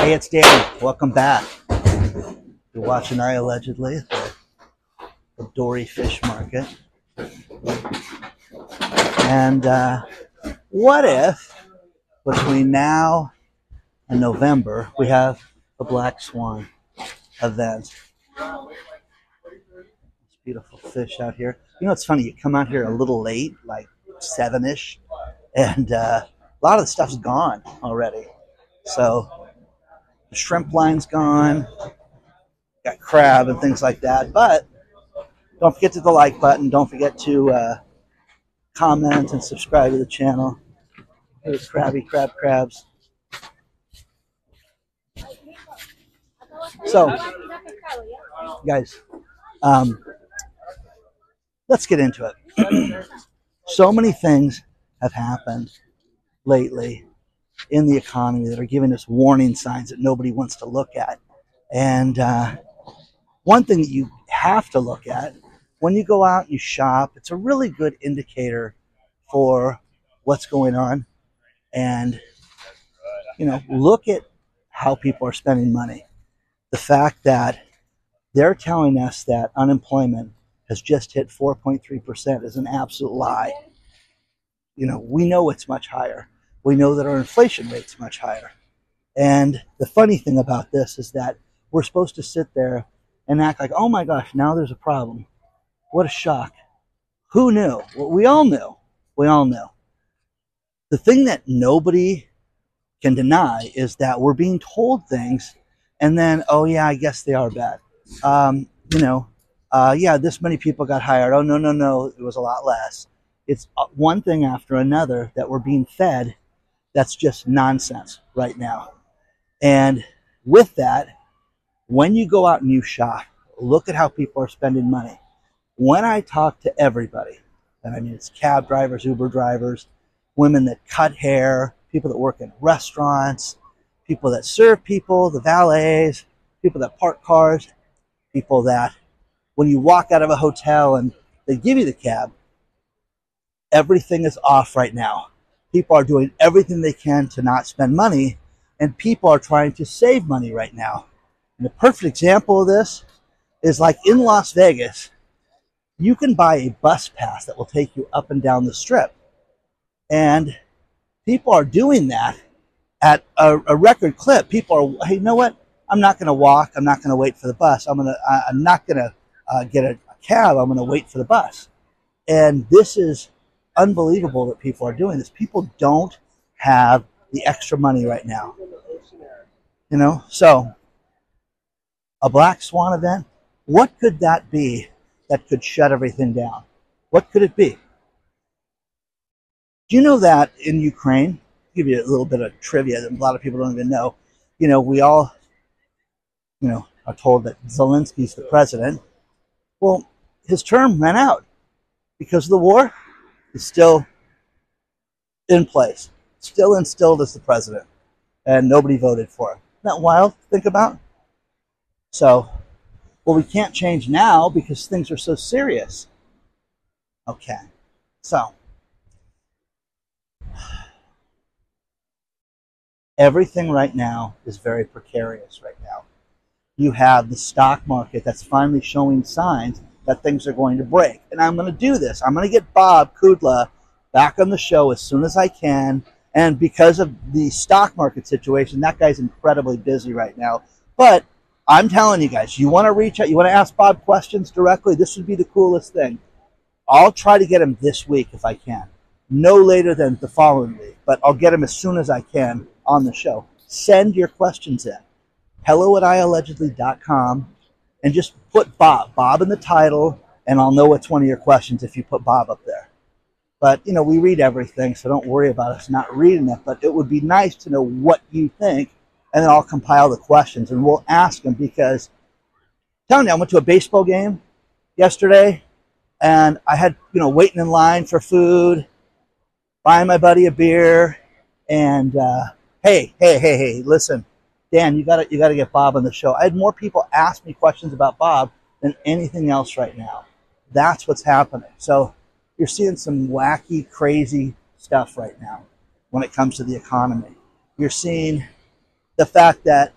Hey, it's Danny. Welcome back. You're watching I Allegedly at the Dory Fish Market. And what if between now and November we have a Black Swan event? It's beautiful fish out here. You know, it's funny. You come out here a little late, like 7-ish, and a lot of the stuff's gone already. So the shrimp line's gone. Got crab and things like that. But don't forget to hit the like button. Don't forget to comment and subscribe to the channel. There's crabs. So, guys, let's get into it. So many things have happened lately in the economy that are giving us warning signs that nobody wants to look at. And one thing that you have to look at when you go out and you shop, it's a really good indicator for what's going on. And, you know, look at how people are spending money. The fact that they're telling us that unemployment has just hit 4.3% is an absolute lie. You know, we know it's much higher. We know that our inflation rate's much higher. And the funny thing about this is that we're supposed to sit there and act like, oh my gosh, now there's a problem. What a shock. Who knew? Well, we all knew. We all knew. The thing that nobody can deny is that we're being told things and then, oh yeah, I guess they are bad. Yeah, this many people got hired. Oh, no, it was a lot less. It's one thing after another that we're being fed that's just nonsense right now. And with that, when you go out and you shop, look at how people are spending money. When I talk to everybody, and I mean it's cab drivers, Uber drivers, women that cut hair, people that work in restaurants, people that serve people, the valets, people that park cars, people that when you walk out of a hotel and they give you the cab, everything is off right now. People are doing everything they can to not spend money, and people are trying to save money right now. And the perfect example of this is like in Las Vegas, you can buy a bus pass that will take you up and down the strip. And people are doing that at a record clip. People are, hey, you know what? I'm not going to walk. I'm not going to wait for the bus. I'm not going to get a cab. I'm going to wait for the bus. And this is unbelievable that people are doing this. People don't have the extra money right now. You know, so a Black Swan event, what could that be that could shut everything down? What could it be? Do you know that in Ukraine, I'll give you a little bit of trivia that a lot of people don't even know. You know, we all, are told that Zelensky's the president. Well, his term ran out because of the war. He's still in place, still instilled as the president, and nobody voted for him. Isn't that wild to think about? So, well, we can't change now because things are so serious. Okay, so everything right now is very precarious right now. You have the stock market that's finally showing signs that things are going to break. And I'm going to do this. I'm going to get Bob Kudla back on the show as soon as I can. And because of the stock market situation, that guy's incredibly busy right now. But I'm telling you guys, you want to reach out, you want to ask Bob questions directly, this would be the coolest thing. I'll try to get him this week if I can. No later than the following week. But I'll get him as soon as I can on the show. Send your questions in. hello@iallegedly.com and just put Bob in the title, and I'll know it's one of your questions if you put Bob up there. But, we read everything, so don't worry about us not reading it. But it would be nice to know what you think, and then I'll compile the questions, and we'll ask them because, I'm telling you, I went to a baseball game yesterday, and I had, waiting in line for food, buying my buddy a beer, and, hey, listen, Dan, you gotta get Bob on the show. I had more people ask me questions about Bob than anything else right now. That's what's happening. So you're seeing some wacky, crazy stuff right now when it comes to the economy. You're seeing the fact that,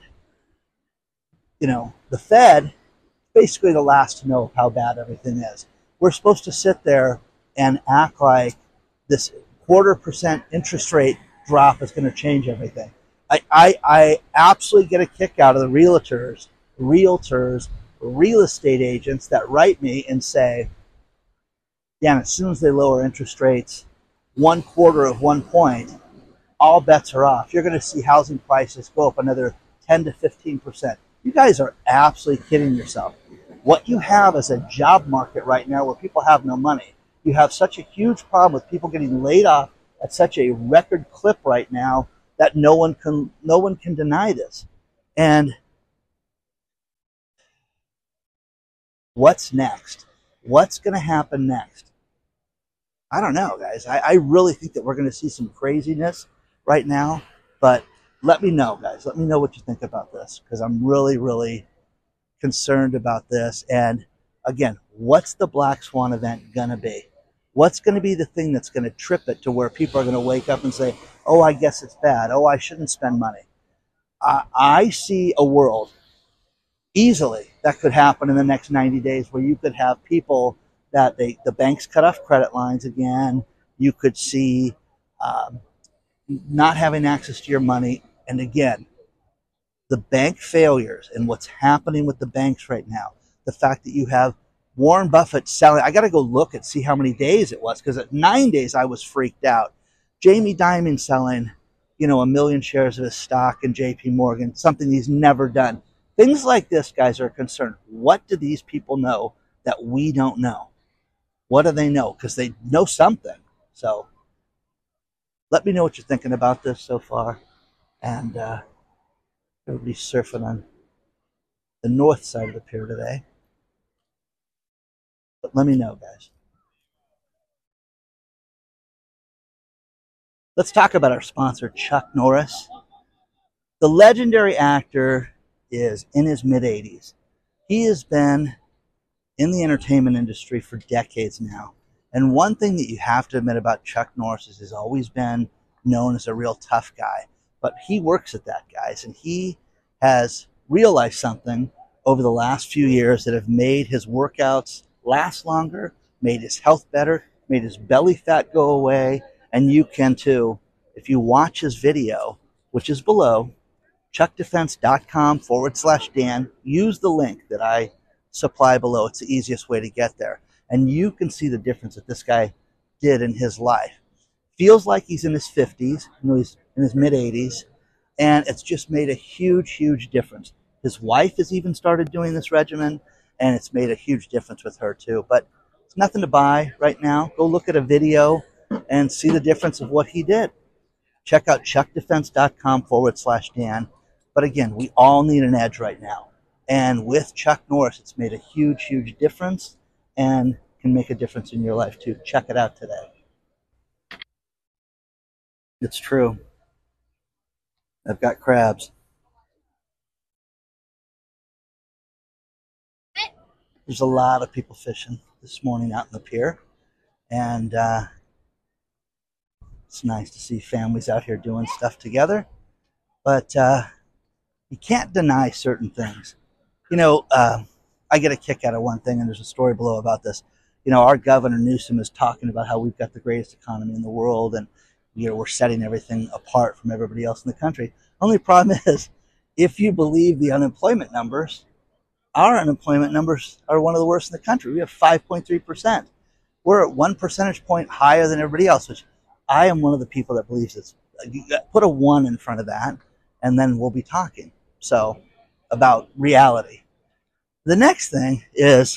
the Fed basically the last to know how bad everything is. We're supposed to sit there and act like this 0.25% interest rate drop is going to change everything. I absolutely get a kick out of the realtors, real estate agents that write me and say, Dan, as soon as they lower interest rates 1/4 of 1 point, all bets are off. You're going to see housing prices go up another 10 to 15%. You guys are absolutely kidding yourself. What you have is a job market right now where people have no money. You have such a huge problem with people getting laid off at such a record clip right now that no one can deny this. And what's next? What's going to happen next? I don't know, guys. I really think that we're going to see some craziness right now. But let me know, guys. Let me know what you think about this, because I'm really, really concerned about this. And again, what's the black swan event going to be? What's going to be the thing that's going to trip it to where people are going to wake up and say, oh, I guess it's bad. Oh, I shouldn't spend money. I see a world easily that could happen in the next 90 days where you could have people that the banks cut off credit lines again. You could see not having access to your money. And again, the bank failures and what's happening with the banks right now, the fact that you have Warren Buffett selling, I got to go look and see how many days it was, because at 9 days I was freaked out. Jamie Dimon selling, 1 million shares of his stock in JP Morgan, something he's never done. Things like this, guys, are concerned. What do these people know that we don't know? What do they know? Because they know something. So let me know what you're thinking about this so far. And everybody's surfing on the north side of the pier today. But let me know, guys. Let's talk about our sponsor, Chuck Norris. The legendary actor is in his mid-80s. He has been in the entertainment industry for decades now. And one thing that you have to admit about Chuck Norris is he's always been known as a real tough guy. But he works at that, guys. And he has realized something over the last few years that have made his workouts last longer, made his health better, made his belly fat go away. And you can too, if you watch his video, which is below, chuckdefense.com/Dan. Use the link that I supply below. It's the easiest way to get there. And you can see the difference that this guy did in his life. Feels like he's in his 50s, he's in his mid-80s, and it's just made a huge, huge difference. His wife has even started doing this regimen, and it's made a huge difference with her too. But it's nothing to buy right now. Go look at a video and see the difference of what he did. Check out chuckdefense.com/Dan. But again, we all need an edge right now. And with Chuck Norris, it's made a huge, huge difference and can make a difference in your life too. Check it out today. It's true. I've got crabs. There's a lot of people fishing this morning out in the pier. And it's nice to see families out here doing stuff together. But you can't deny certain things. I get a kick out of one thing, and there's a story below about this. Our Governor Newsom is talking about how we've got the greatest economy in the world, and we're setting everything apart from everybody else in the country. Only problem is, if you believe the unemployment numbers, our unemployment numbers are one of the worst in the country. We have 5.3%. We're at 1 percentage point higher than everybody else, which I am one of the people that believes it's. You put a 1 in front of that, and then we'll be talking. So, about reality. The next thing is,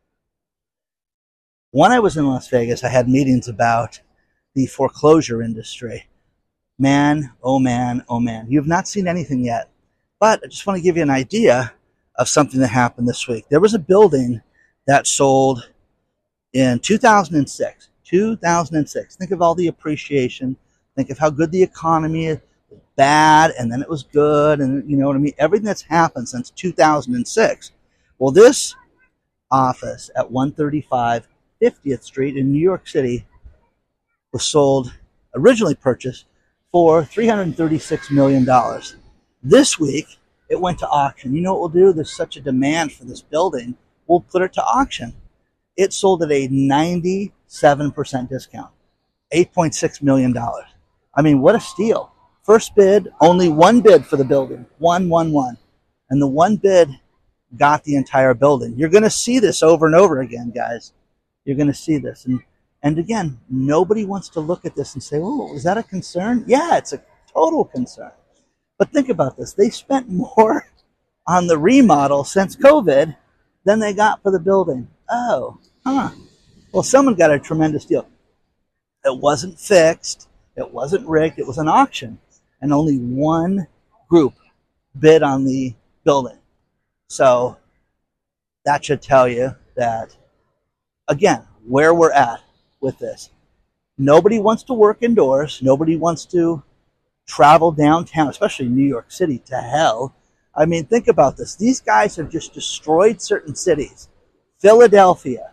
when I was in Las Vegas, I had meetings about the foreclosure industry. Man, oh man, oh man. You have not seen anything yet. But I just want to give you an idea of something that happened this week. There was a building that sold in 2006. 2006. Think of all the appreciation. Think of how good the economy is. Bad, and then it was good, and you know what I mean? Everything that's happened since 2006. Well, this office at 135 50th Street in New York City was originally purchased for $336 million. This week, it went to auction. You know what we'll do? There's such a demand for this building. We'll put it to auction. It sold at a 97% discount, $8.6 million. I mean, what a steal. First bid, only one bid for the building. One. And the one bid got the entire building. You're going to see this over and over again, guys. You're going to see this. And again, nobody wants to look at this and say, oh, is that a concern? Yeah, it's a total concern. But think about this. They spent more on the remodel since COVID than they got for the building. Oh, huh. Well, someone got a tremendous deal. It wasn't fixed. It wasn't rigged. It was an auction. And only one group bid on the building. So that should tell you that, again, where we're at with this. Nobody wants to work indoors. Nobody wants to travel downtown, especially New York City, to hell. I mean, think about this. These guys have just destroyed certain cities. Philadelphia,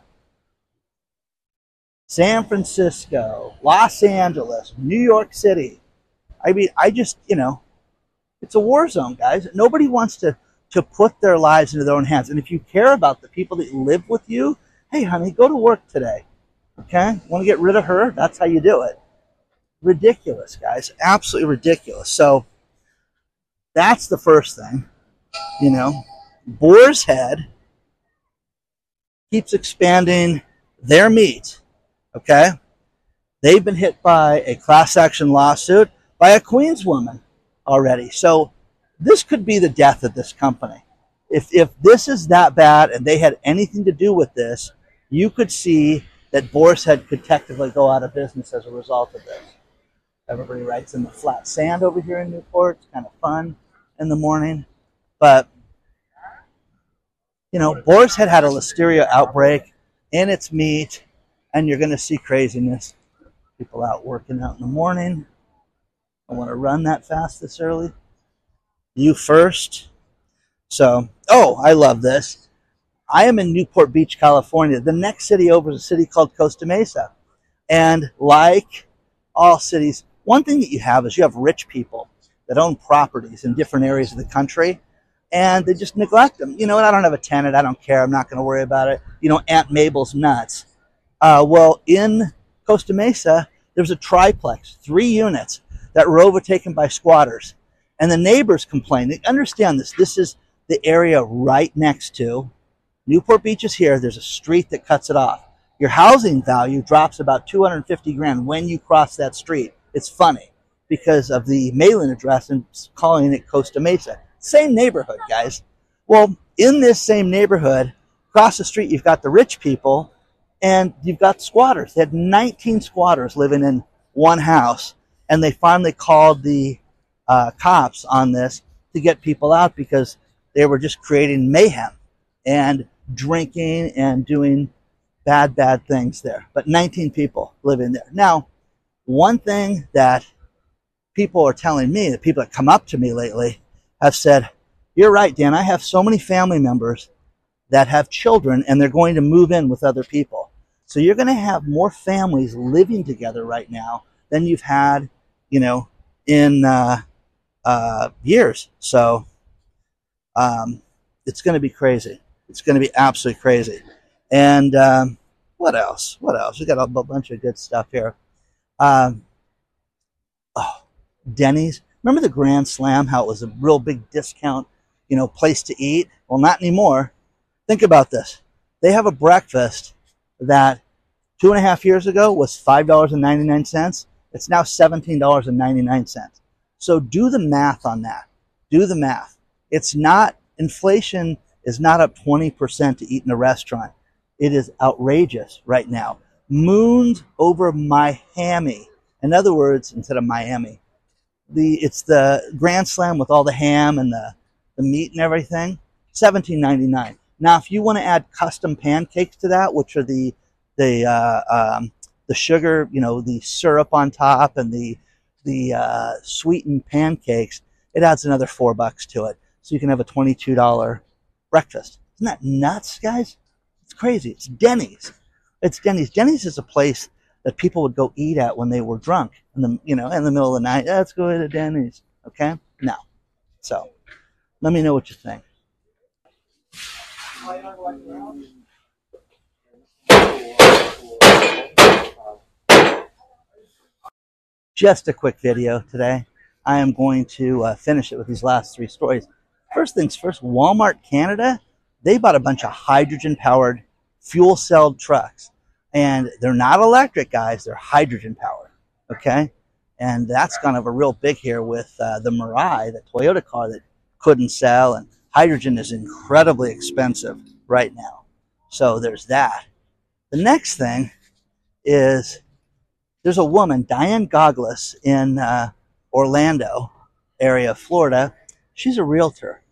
San Francisco, Los Angeles, New York City. I mean, it's a war zone, guys. Nobody wants to put their lives into their own hands. And if you care about the people that live with you, hey, honey, go to work today. Okay? Want to get rid of her? That's how you do it. Ridiculous, guys. Absolutely ridiculous. So that's the first thing. Boar's Head keeps expanding their meat. Okay? They've been hit by a class action lawsuit by a Queens woman already. So this could be the death of this company. If this is that bad and they had anything to do with this, you could see that Boar's Head could technically go out of business as a result of this. Everybody writes in the flat sand over here in Newport. It's kind of fun in the morning. But, Boar's Head had a listeria outbreak in its meat, and you're going to see craziness. People out working out in the morning. I want to run that fast this early. You first. So, I love this. I am in Newport Beach, California. The next city over is a city called Costa Mesa. And like all cities, one thing that you have is you have rich people that own properties in different areas of the country, and they just neglect them. You know what? I don't have a tenant. I don't care. I'm not going to worry about it. Aunt Mabel's nuts. Well, in Costa Mesa, there's a triplex, 3 units that were overtaken by squatters. And the neighbors complained. They understand this. This is the area right next to Newport Beach is here. There's a street that cuts it off. Your housing value drops about $250,000 when you cross that street. It's funny because of the mailing address and calling it Costa Mesa. Same neighborhood, guys. Well, in this same neighborhood, across the street, you've got the rich people and you've got squatters. They had 19 squatters living in one house, and they finally called the cops on this to get people out because they were just creating mayhem and drinking and doing bad things there. But 19 people living there. Now, one thing that people are telling me, the people that come up to me lately, have said, you're right, Dan, I have so many family members that have children and they're going to move in with other people. So you're going to have more families living together right now than you've had, in years. So it's going to be crazy. It's going to be absolutely crazy. And what else? We got a bunch of good stuff here. Denny's. Remember the Grand Slam, how it was a real big discount, place to eat? Well, not anymore. Think about this. They have a breakfast that 2.5 years ago was $5.99. It's now $17.99. So do the math on that. Do the math. It's not, inflation is not up 20% to eat in a restaurant. It is outrageous right now. Moons over Miami. In other words, instead of Miami, it's the Grand Slam with all the ham and the meat and everything, $17.99. Now, if you want to add custom pancakes to that, which are the sugar, the syrup on top and the sweetened pancakes, it adds another $4 to it. So you can have a $22 breakfast. Isn't that nuts, guys? It's crazy. It's Denny's. Denny's is a place that people would go eat at when they were drunk in the middle of the night. Let's go to Denny's. Okay? Now, So let me know what you think. Just a quick video today. I am going to finish it with these last three stories. First things first, Walmart Canada, they bought a bunch of hydrogen-powered fuel cell trucks. And they're not electric, guys. They're hydrogen-powered, okay? And that's kind of a real big here with the Mirai, the Toyota car that couldn't sell. And hydrogen is incredibly expensive right now. So there's that. The next thing is there's a woman, Diane Goglis, in Orlando area of Florida. She's a realtor,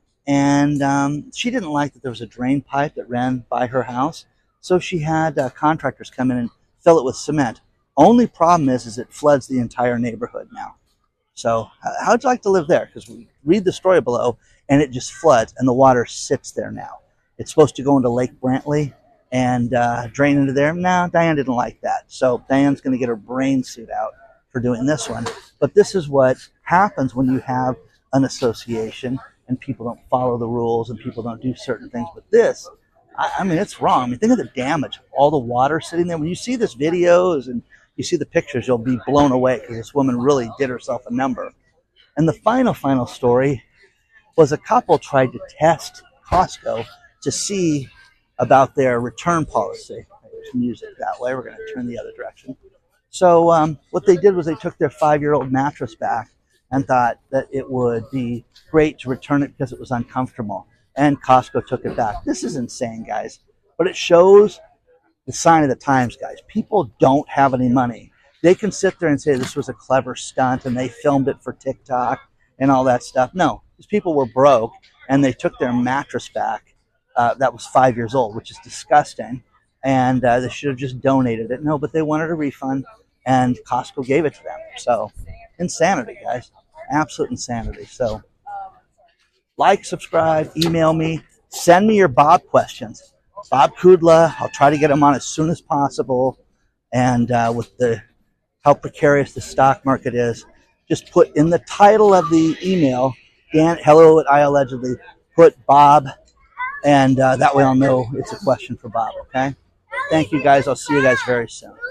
and she didn't like that there was a drain pipe that ran by her house, so she had contractors come in and fill it with cement. Only problem is it floods the entire neighborhood now. So how'd you like to live there? Because we read the story below, and it just floods, and the water sits there now. It's supposed to go into Lake Brantley and drain into there. No, Diane didn't like that. So Diane's going to get her brain suit out for doing this one. But this is what happens when you have an association and people don't follow the rules and people don't do certain things. But this, I mean, it's wrong. I mean, think of the damage, all the water sitting there. When you see this videos and you see the pictures, you'll be blown away because this woman really did herself a number. And the final story was a couple tried to test Costco to see about their return policy. There's music that way. We're going to turn the other direction. So what they did was they took their 5-year-old mattress back and thought that it would be great to return it because it was uncomfortable. And Costco took it back. This is insane, guys. But it shows the sign of the times, guys. People don't have any money. They can sit there and say this was a clever stunt and they filmed it for TikTok and all that stuff. No, these people were broke and they took their mattress back. That was 5 years old, which is disgusting. And they should have just donated it. No, but they wanted a refund, and Costco gave it to them. So, insanity, guys. Absolute insanity. So, like, subscribe, email me, send me your Bob questions. Bob Kudla, I'll try to get him on as soon as possible. And with how precarious the stock market is, just put in the title of the email, hello at iAllegedly, put Bob. And that way I'll know it's a question for Bob, okay? Thank you, guys. I'll see you guys very soon.